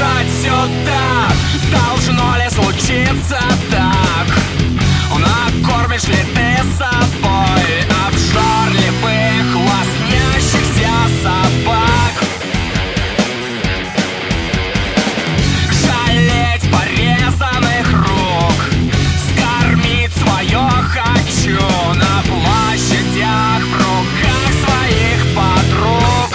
слушать сюда. Должно ли случиться так? Накормишь ли ты собой обжорливых, лоснящихся собак? Жалеть порезанных рук, скормить свое хочу на площадях, в руках своих подруг.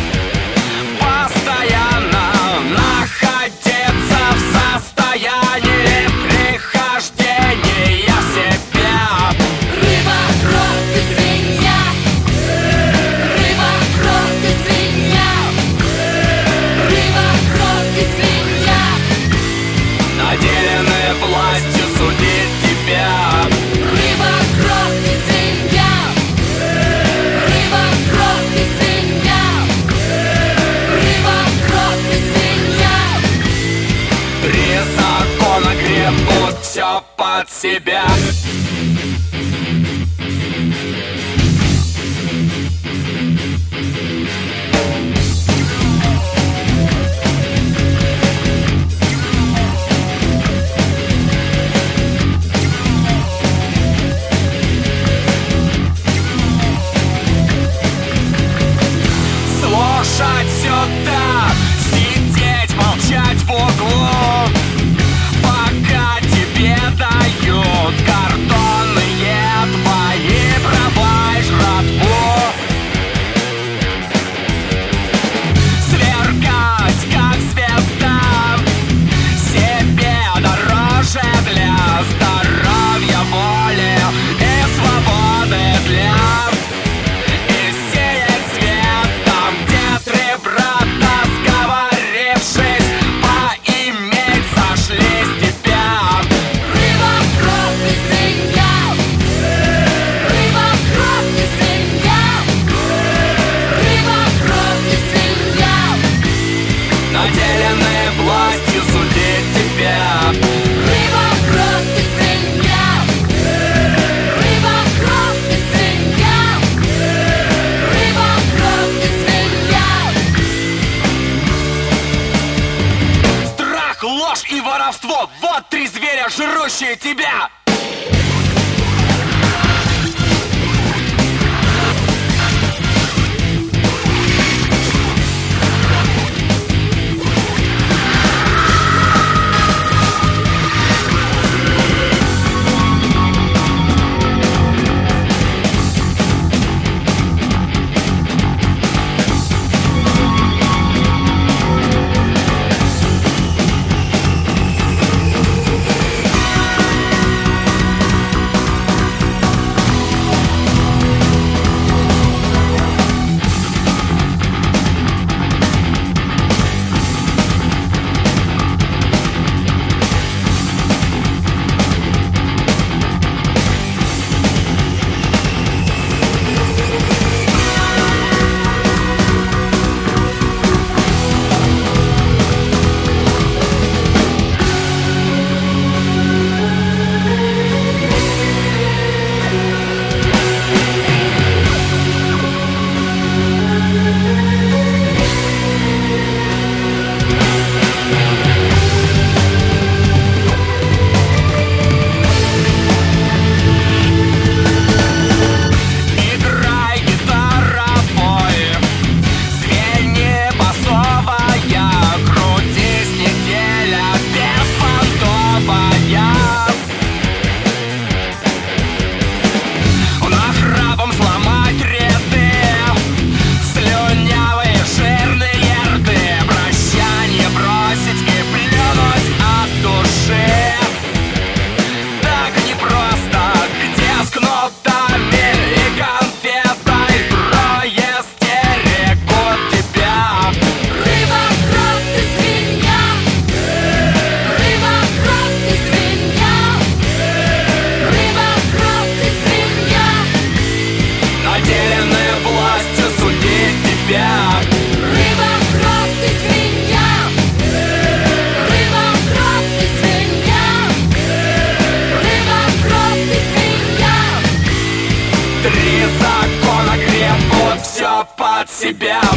Постоянно находиться в состоянии прихождения в себя. Рыба, крот и свинья. Рыба, крот и свинья. Рыба, крот и свинья. Наделены властью судить тебя. Рыба, крот и свинья. Рыба, крот и свинья. Рыба, крот и свинья. Три закона гребут все под себя. Слушать сюда, сидеть, молчать в углу, пока тебе дают картонные твои права и жратву. Сверкать, как звезда, себе дороже для здоровья, воли и свободы для. И сеять свет там, где три брата, сговорившись, поиметь сошлись тебя. Рыба, крот и свинья. Рыба, крот и свинья. Рыба, крот и свинья. Наделены властью судить тебя. Рыба, крот и свинья. Рыба, крот и свинья. Рыба, крот и свинья. Страх, ложь и воровство — вот три зверя, жрущие тебя. Играй, гитара, пой, звени басовая, крутись неделя беспонтовая. Нахрапом сломать ряды, слюнявые жирные рты, прощание бросить и плюнуть от души. Так непросто, где с кнутами и конфетой трое стерегут тебя. Рыба, крот и свинья. Рыба, крот и свинья. Рыба, крот и свинья. Наделены властью судить тебя. Рыба, крот и свинья. Рыба, крот и свинья. Рыба, крот и свинья. Три закона гребут все под себя.